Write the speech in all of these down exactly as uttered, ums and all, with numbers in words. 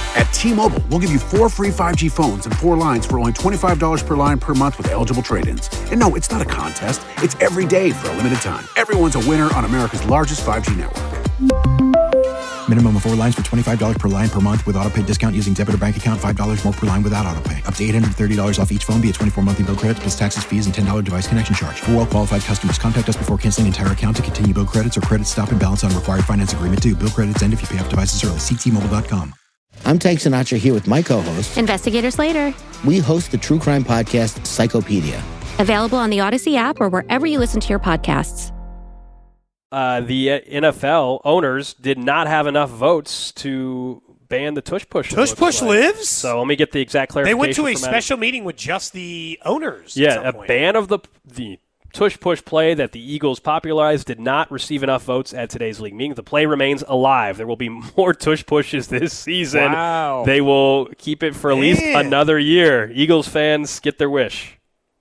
At T-Mobile, we'll give you four free five G phones and four lines for only twenty-five dollars per line per month with eligible trade-ins. And no, it's not a contest. It's every day for a limited time. Everyone's a winner on America's largest five G network. Minimum of four lines for twenty-five dollars per line per month with autopay discount using debit or bank account. five dollars more per line without autopay. Up to eight hundred thirty dollars off each phone via twenty-four monthly bill credits plus taxes, fees, and ten dollars device connection charge. For well-qualified customers, contact us before canceling entire account to continue bill credits or credit stop and balance on required finance agreement due. Bill credits end if you pay off devices early. See T Mobile dot com. I'm Tank Sinatra here with my co-host, Investigator Slater. We host the true crime podcast, Psychopedia. Available on the Odyssey app or wherever you listen to your podcasts. Uh, the N F L owners did not have enough votes to ban the tush push. Tush push like. lives? So let me get the exact clarification. They went to a from special Adam. meeting with just the owners. Yeah, at some a point. ban of the the tush push play that the Eagles popularized did not receive enough votes at today's league meeting. The play remains alive. There will be more tush pushes this season. Wow. They will keep it for at Man. least another year. Eagles fans get their wish.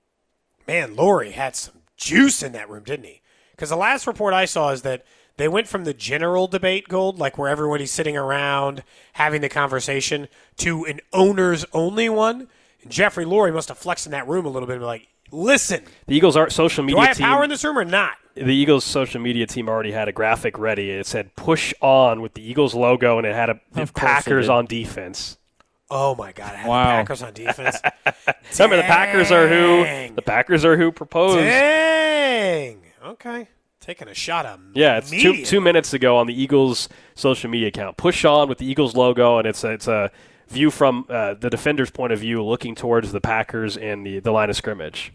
Man, Laurie had some juice in that room, didn't he? Because the last report I saw is that they went from the general debate, Gold, like where everybody's sitting around having the conversation, to an owners-only one. And Jeffrey Lurie must have flexed in that room a little bit and be like, listen, The Eagles' are social do media I have team. power in this room or not? The Eagles' social media team already had a graphic ready. It said "Push on" with the Eagles logo, and it had a the Of course it Packers did. on defense. Oh, my God. I had Wow. the Packers on defense. Remember, the Packers are who Dang. the Packers are who proposed. Dang. Okay. Taking a shot at Yeah, it's two immediately. two minutes ago on the Eagles' social media account. Push on with the Eagles logo, and it's a, it's a view from uh, the defender's point of view, looking towards the Packers and the, the line of scrimmage.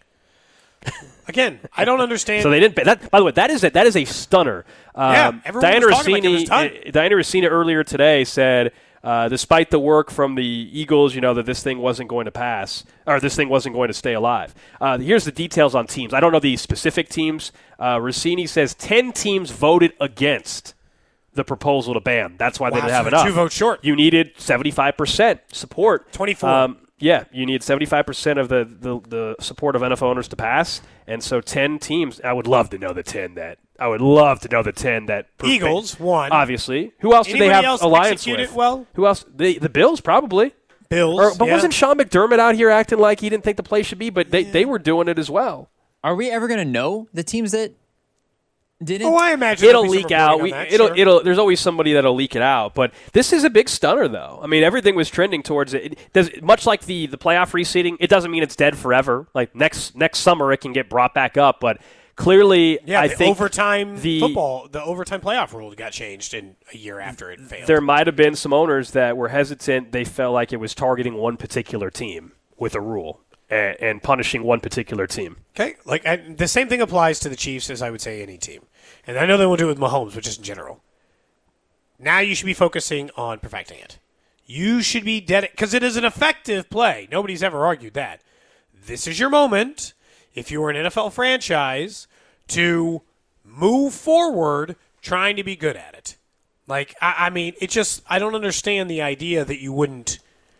Again, I don't understand. So they didn't. That, by the way, that is a, that is a stunner. Um, Yeah, everyone Diana was talking like it was Rossini, done. uh, Diana Rossini earlier today said, uh, despite the work from the Eagles, you know that this thing wasn't going to pass, or this thing wasn't going to stay alive. Uh, here's the details on teams. I don't know the specific teams. Uh, Rossini says ten teams voted against the proposal to ban. That's why Wow, they didn't so have they're enough. two votes short. You needed seventy-five percent support. twenty-four. Um, Yeah, you need seventy-five percent of the, the, the support of N F L owners to pass, and so ten teams. I would love to know the ten that I would love to know the ten that Eagles, one. obviously. Who else do Anybody they have else alliance execute with? it well? Who else? The the Bills probably. Bills. Or, but yeah. wasn't Sean McDermott out here acting like he didn't think the play should be? But they, they were doing it as well. Are we ever going to know the teams that didn't? Oh, I imagine It'll there'll be some leak out. reporting We, on that, it'll sure. it'll. There's always somebody that'll leak it out. But this is a big stunner, though. I mean, everything was trending towards it. It does much like the the playoff reseeding. It doesn't mean it's dead forever. Like next next summer, it can get brought back up. But clearly, Yeah, I the think overtime the- football, the overtime playoff rule got changed in a year after it failed. there might have been some owners that were hesitant. They felt like it was targeting one particular team with a rule and, and punishing one particular team. Okay, like I, the same thing applies to the Chiefs as I would say any team, and I know they will do it with Mahomes, but just in general. Now you should be focusing on perfecting it. You should be dead because it is an effective play. Nobody's ever argued that. This is your moment, if you were an N F L franchise, to move forward trying to be good at it. Like I, I mean, it just I don't understand the idea that you wouldn't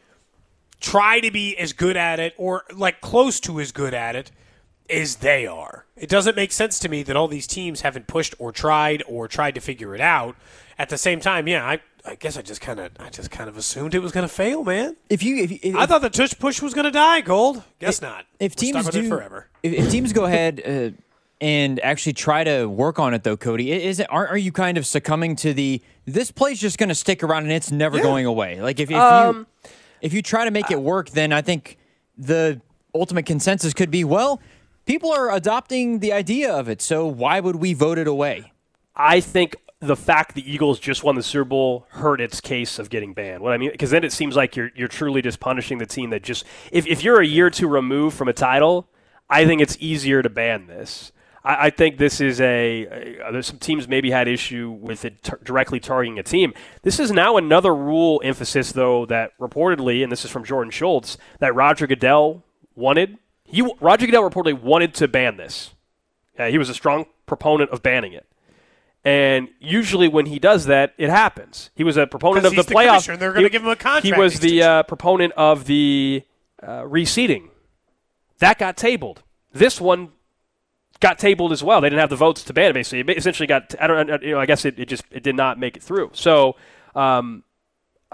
try to be as good at it or like close to as good at it as they are. It doesn't make sense to me that all these teams haven't pushed or tried or tried to figure it out. At the same time, yeah, I, I guess I just kind of I just kind of assumed it was going to fail, man. If you, if, if I thought the tush push was going to die, Gold. Guess if, not. If We're teams stuck with do it forever. If, if teams go ahead uh, and actually try to work on it, though, Cody, is it aren't are you kind of succumbing to the this play's just going to stick around and it's never Yeah. going away? Like if, if Um, you if you try to make it work, then I think the ultimate consensus could be, well, people are adopting the idea of it, so why would we vote it away? I think the fact the Eagles just won the Super Bowl hurt its case of getting banned. What I mean, because then it seems like you're you're truly just punishing the team that just if if you're a year or two removed from a title, I think it's easier to ban this. I, I think this is a, a there's some teams maybe had issue with it t- directly targeting a team. This is now another rule emphasis though that reportedly, and this is from Jordan Schultz, that Roger Goodell wanted. He Roger Goodell reportedly wanted to ban this. Uh, he was a strong proponent of banning it. And usually when he does that, it happens. He was a proponent of the he's the playoff. commissioner, they're gonna he, give him a contract He was the extension. uh, proponent of the uh, reseeding. That got tabled. This one got tabled as well. They didn't have the votes to ban it. Basically, it essentially got. I don't. You know. I guess it, it just it did not make it through. So, um,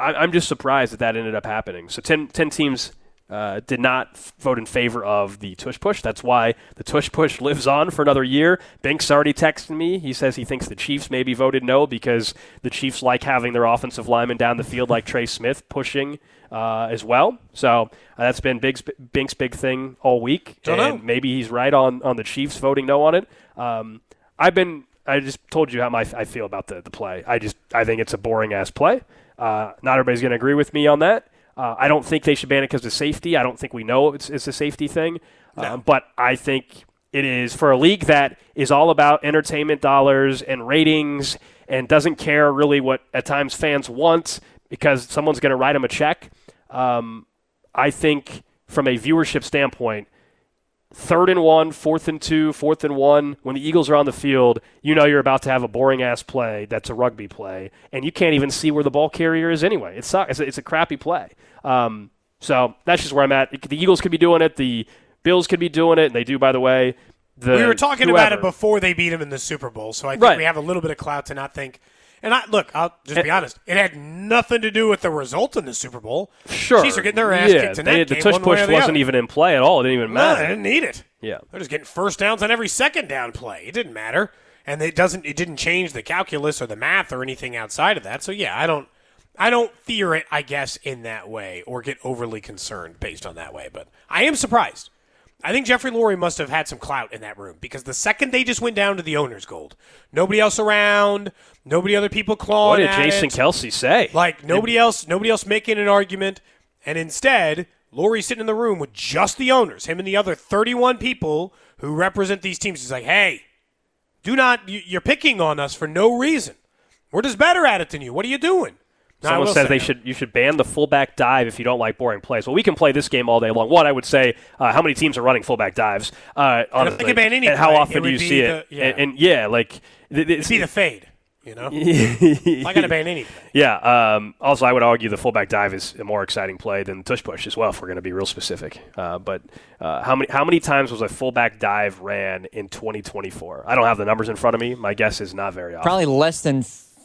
I, I'm just surprised that that ended up happening. So ten, ten teams uh, did not f- vote in favor of the tush push. That's why the tush push lives on for another year. Binks already texted me. He says he thinks the Chiefs maybe voted no because the Chiefs like having their offensive lineman down the field like Trey Smith pushing uh, as well. So uh, that's been Bink's, Bink's big thing all week. Don't and know. maybe he's right on, on the Chiefs voting no on it. Um, I've been I just told you how my, I feel about the, the play. I just I think it's a boring-ass play. Uh, not everybody's going to agree with me on that. Uh, I don't think they should ban it because of safety. I don't think we know it's, it's a safety thing. No. Uh, but I think it is for a league that is all about entertainment dollars and ratings and doesn't care really what at times fans want because someone's going to write them a check. Um, I think from a viewership standpoint, third and one, fourth and two, fourth and one, when the Eagles are on the field, you know you're about to have a boring-ass play that's a rugby play, and you can't even see where the ball carrier is anyway. It sucks. It's a, it's a crappy play. Um, so that's just where I'm at. The Eagles could be doing it. The Bills could be doing it, and they do, by the way. The, we were talking whoever. about it before they beat them in the Super Bowl, so I think Right. we have a little bit of clout to not think. And I look, I'll just And- be honest. It had nothing to do with the result in the Super Bowl. Sure. Chiefs are getting their ass yeah, kicked in they, that the game tush one way push or the wasn't other. even in play at all. It didn't even No, matter. they didn't need it. Yeah. They're just getting first downs on every second down play. It didn't matter, and it doesn't. It didn't change the calculus or the math or anything outside of that. So yeah, I don't. I don't fear it, I guess, in that way or get overly concerned based on that way. But I am surprised. I think Jeffrey Lurie must have had some clout in that room because the second they just went down to the owner's gold, nobody else around, nobody other people What clawing did at Jason it. Kelsey say? Like nobody else, nobody else making an argument, and instead, Lurie's sitting in the room with just the owners, him and the other thirty-one people who represent these teams. He's like, "Hey, do not, you- you're picking on us for no reason. We're just better at it than you. What are you doing?" Now, I Someone will says say, they should you should ban the fullback dive if you don't like boring plays. Well, we can play this game all day long. One, I would say, uh, how many teams are running fullback dives? Uh, honestly, they could ban any and how play, often it do would you be see the- it? yeah. And, and yeah, like th- th- It'd be the fade, you know. I'm not gonna ban anything. Yeah. Um, also, I would argue the fullback dive is a more exciting play than the tush push as well. If we're going to be real specific, uh, but uh, how many how many times was a fullback dive ran in twenty twenty-four? I don't have the numbers in front of me. My guess is not very often. Probably less than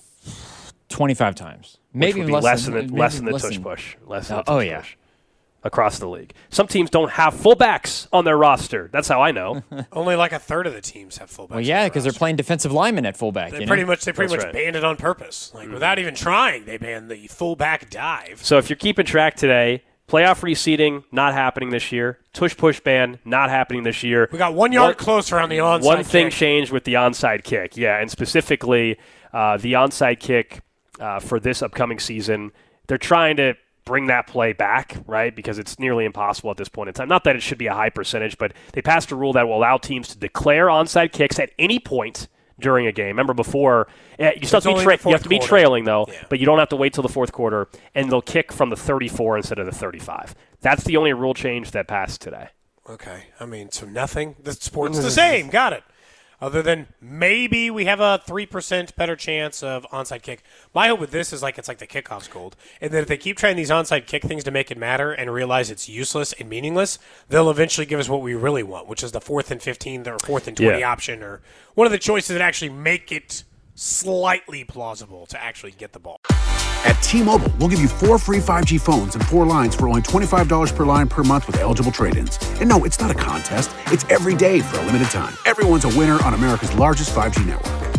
twenty-five times. Maybe Which would even be less, less than, than the, maybe less than the less tush than- push. Less than Oh, the tush oh, yeah. push across the league. Some teams don't have fullbacks on their roster. That's how I know. Only like a third of the teams have fullbacks. Well, yeah, on because their they're playing defensive linemen at fullback. They you know? pretty much they pretty That's much right. banned it on purpose, like without even trying. They banned the fullback dive. So if you're keeping track today, playoff reseeding not happening this year. Tush push ban not happening this year. We got one yard closer on the onside. One thing kick. changed with the onside kick, yeah, and specifically uh, the onside kick uh, for this upcoming season. They're trying to bring that play back, right, because it's nearly impossible at this point in time. Not that it should be a high percentage, but they passed a rule that will allow teams to declare onside kicks at any point during a game. Remember before, eh, you still have to, be only tra- the fourth you have to be quarter. trailing, though, Yeah. but you don't have to wait till the fourth quarter, and they'll kick from the thirty-four instead of the thirty-five. That's the only rule change that passed today. Okay, I mean, so nothing. The sport's the same. Got it. Other than maybe we have a three percent better chance of onside kick. My hope with this is like it's like the kickoff's gold. And that if they keep trying these onside kick things to make it matter and realize it's useless and meaningless, they'll eventually give us what we really want, which is the fourth and fifteen or fourth and twenty Yeah. option or one of the choices that actually make it slightly plausible to actually get the ball. At T-Mobile, we'll give you four free five G phones and four lines for only twenty-five dollars per line per month with eligible trade-ins. And no, it's not a contest. It's every day for a limited time. Everyone's a winner on America's largest five G network.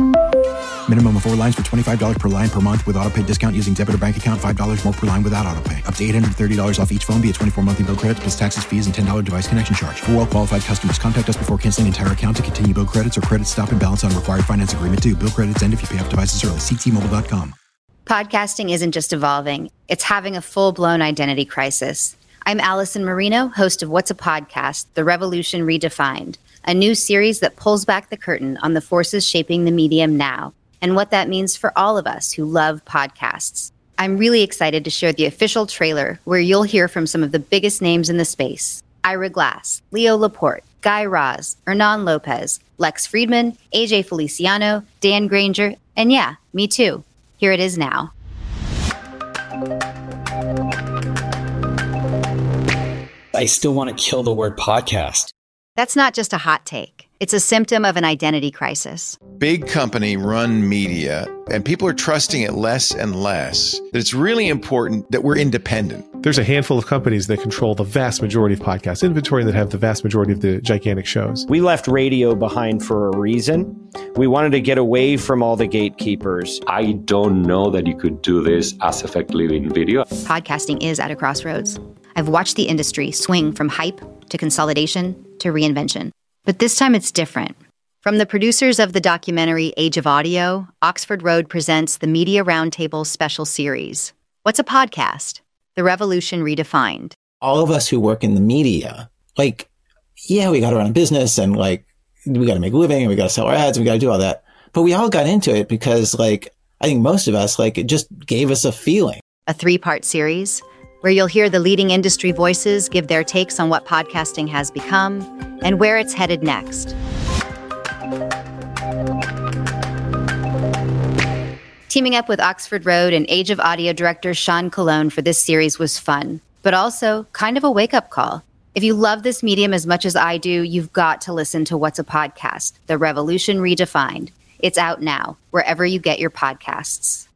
Minimum of four lines for twenty-five dollars per line per month with auto pay discount using debit or bank account. five dollars more per line without auto pay. Up to eight hundred thirty dollars off each phone via twenty-four monthly bill credits plus taxes, fees, and ten dollars device connection charge. For well-qualified customers, contact us before canceling entire account to continue bill credits or credit stop and balance on required finance agreement due. Bill credits end if you pay off devices early. See T Mobile dot com. Podcasting isn't just evolving, it's having a full-blown identity crisis. I'm Allison Marino, host of What's a Podcast? The Revolution Redefined, a new series that pulls back the curtain on the forces shaping the medium now and what that means for all of us who love podcasts. I'm really excited to share the official trailer where you'll hear from some of the biggest names in the space. Ira Glass, Leo Laporte, Guy Raz, Hernan Lopez, Lex Friedman, A J Feliciano, Dan Granger, and yeah, me too. Here it is now. I still want to kill the word podcast. That's not just a hot take. It's a symptom of an identity crisis. Big company run media, and people are trusting it less and less. That it's really important that we're independent. There's a handful of companies that control the vast majority of podcast inventory that have the vast majority of the gigantic shows. We left radio behind for a reason. We wanted to get away from all the gatekeepers. I don't know that you could do this as effectively in video. Podcasting is at a crossroads. I've watched the industry swing from hype to consolidation to reinvention. But this time it's different. From the producers of the documentary Age of Audio, Oxford Road presents the Media Roundtable special series. What's a podcast? The Revolution Redefined. All of us who work in the media, like, yeah, we got to run a business and like, we got to make a living and we got to sell our ads and we got to do all that. But we all got into it because like, I think most of us, like, it just gave us a feeling. A three-part series where you'll hear the leading industry voices give their takes on what podcasting has become and where it's headed next. Teaming up with Oxford Road and Age of Audio director Sean Colon for this series was fun, but also kind of a wake-up call. If you love this medium as much as I do, you've got to listen to What's a Podcast? The Revolution Redefined. It's out now, wherever you get your podcasts.